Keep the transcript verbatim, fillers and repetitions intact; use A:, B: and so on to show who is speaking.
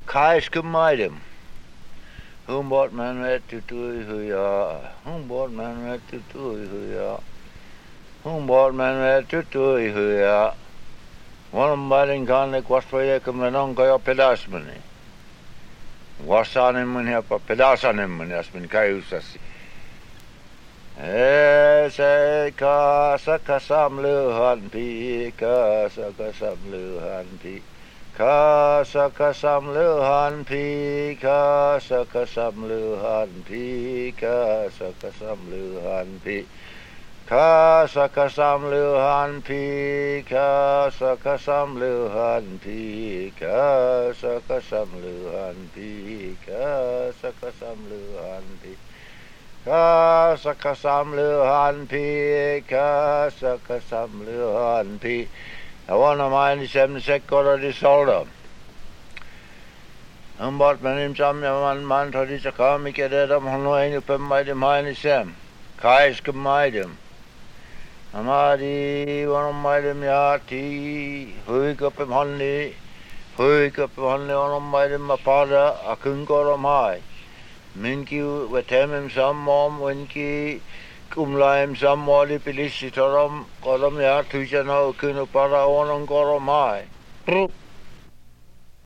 A: Kais kemaidem. Humbot man ret tutui huya. Humbot man ret tutui huya. Humbot man ret tutui huya. One biting kanek was for ye kamenon kayo pedasmani. Wasanim mun pa pedasanim mun asmin kayusasi. Ese kasa kasam luhan pi kasa kasam luhan pi. Kasa kasam luhan pi, kasa kasam luhan pi, kasa kasam luhan pi, kasa kasam luhan pi, kasa kasam luhan pi, kasa kasam luhan pi, kasa kasam luhan pi, kasa kasam luhan pi, kasa kasam luhan pi. I want to mind seven second di solda. Umbot manim sam yaman man thodi sakami kedam hono inu pemai mind sem. Kais kemaidem. Amadi one maidem yati hui kapem honni hui kapem honni one maidem mapada akun koramai. Minki wetemem sam mom winki kumlaim samwali pilisi toram kolam ya tujana kunu para onong koromai.